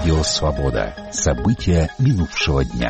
Радио «Свобода». События минувшего дня.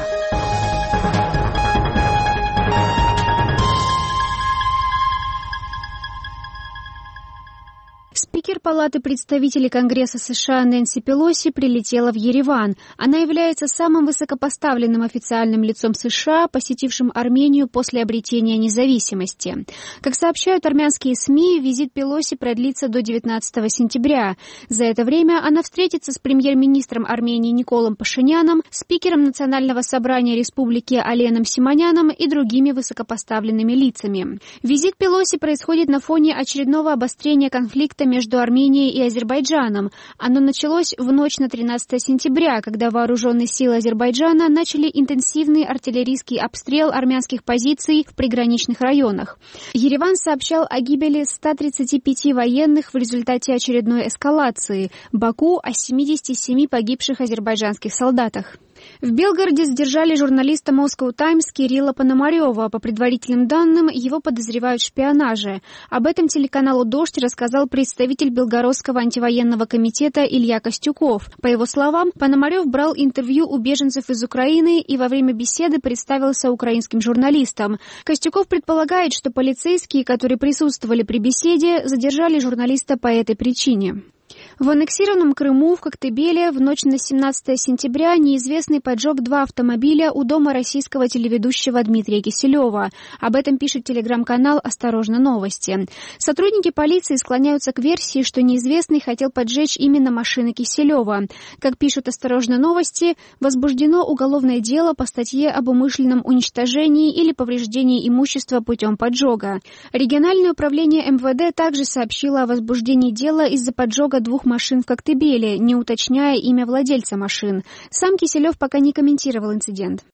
Спикер Палаты представителей Конгресса США Нэнси Пелоси прилетела в Ереван. Она является самым высокопоставленным официальным лицом США, посетившим Армению после обретения независимости. Как сообщают армянские СМИ, визит Пелоси продлится до 19 сентября. За это время она встретится с премьер-министром Армении Николом Пашиняном, спикером Национального собрания республики Аленом Симоняном и другими высокопоставленными лицами. Визит Пелоси происходит на фоне очередного обострения конфликта между Арменией и Азербайджаном. Оно началось в ночь на 13 сентября, когда вооруженные силы Азербайджана начали интенсивный артиллерийский обстрел армянских позиций в приграничных районах. Ереван сообщал о гибели 135 военных в результате очередной эскалации. Баку о 77 погибших азербайджанских солдатах. В Белгороде задержали журналиста Moscow Times Кирилла Пономарева. По предварительным данным, его подозревают в шпионаже. Об этом телеканалу «Дождь» рассказал представитель Белгородского антивоенного комитета Илья Костюков. По его словам, Пономарев брал интервью у беженцев из Украины и во время беседы представился украинским журналистам. Костюков предполагает, что полицейские, которые присутствовали при беседе, задержали журналиста по этой причине. В аннексированном Крыму в Коктебеле в ночь на 17 сентября неизвестный поджег 2 автомобиля у дома российского телеведущего Дмитрия Киселева. Об этом пишет телеграм-канал «Осторожно, новости». Сотрудники полиции склоняются к версии, что неизвестный хотел поджечь именно машины Киселева. Как пишут «Осторожно, новости», возбуждено уголовное дело по статье об умышленном уничтожении или повреждении имущества путем поджога. Региональное управление МВД также сообщило о возбуждении дела из-за поджога 2 машин в Коктебеле, не уточняя имя владельца машин. Сам Киселев пока не комментировал инцидент.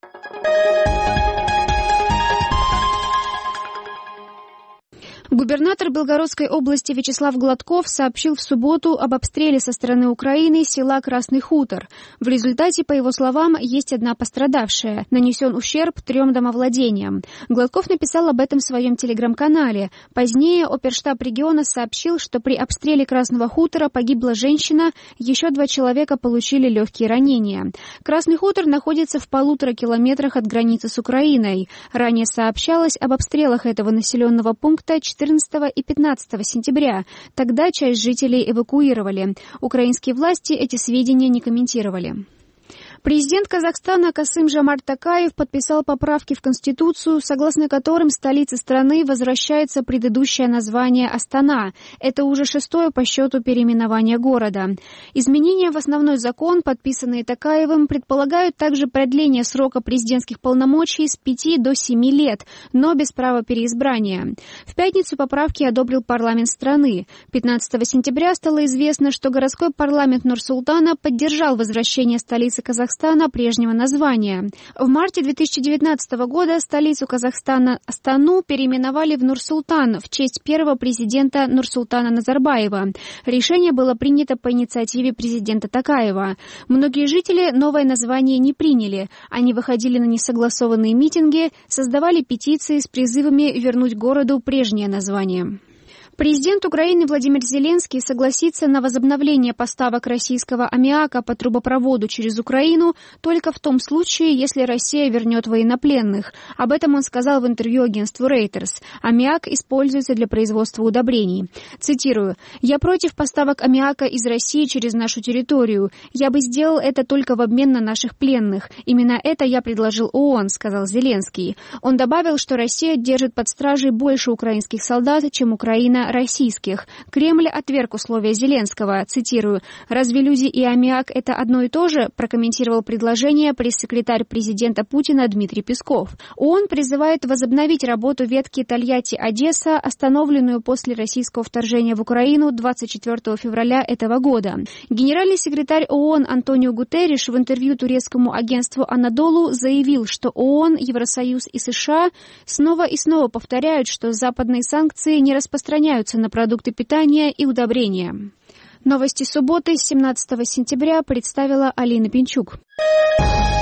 Губернатор Белгородской области Вячеслав Гладков сообщил в субботу об обстреле со стороны Украины села Красный Хутор. В результате, по его словам, есть одна пострадавшая. Нанесен ущерб 3 домовладениям. Гладков написал об этом в своем телеграм-канале. Позднее оперштаб региона сообщил, что при обстреле Красного Хутора погибла женщина, еще 2 человека получили легкие ранения. Красный Хутор находится в 1,5 километрах от границы с Украиной. Ранее сообщалось об обстрелах этого населенного пункта 14 и 15 сентября. Тогда часть жителей эвакуировали. Украинские власти эти сведения не комментировали. Президент Казахстана Касым-Жомарт Токаев подписал поправки в Конституцию, согласно которым столице страны возвращается предыдущее название Астана. Это уже 6-е по счету переименование города. Изменения в основной закон, подписанные Токаевым, предполагают также продление срока президентских полномочий с 5 до 7 лет, но без права переизбрания. В пятницу поправки одобрил парламент страны. 15 сентября стало известно, что городской парламент Нур-Султана поддержал возвращение столицы Казахстана прежнего названия. В марте 2019 года столицу Казахстана Астану переименовали в Нур-Султан в честь первого президента Нурсултана Назарбаева. Решение было принято по инициативе президента Токаева. Многие жители новое название не приняли. Они выходили на несогласованные митинги, создавали петиции с призывами вернуть городу прежнее название. Президент Украины Владимир Зеленский согласится на возобновление поставок российского аммиака по трубопроводу через Украину только в том случае, если Россия вернет военнопленных. Об этом он сказал в интервью агентству Reuters. Аммиак используется для производства удобрений. Цитирую: «Я против поставок аммиака из России через нашу территорию. Я бы сделал это только в обмен на наших пленных. Именно это я предложил ООН», — сказал Зеленский. Он добавил, что Россия держит под стражей больше украинских солдат, чем Украина российских. Кремль отверг условия Зеленского. Цитирую: «Разве люди и аммиак — это одно и то же?» прокомментировал предложение пресс-секретарь президента Путина Дмитрий Песков. ООН призывает возобновить работу ветки Тольятти-Одесса, остановленную после российского вторжения в Украину 24 февраля этого года. Генеральный секретарь ООН Антонио Гутерриш в интервью турецкому агентству «Анадолу» заявил, что ООН, Евросоюз и США снова и снова повторяют, что западные санкции не распространяются на продукты питания и удобрения. Новости субботы, 17 сентября, представила Алина Пинчук.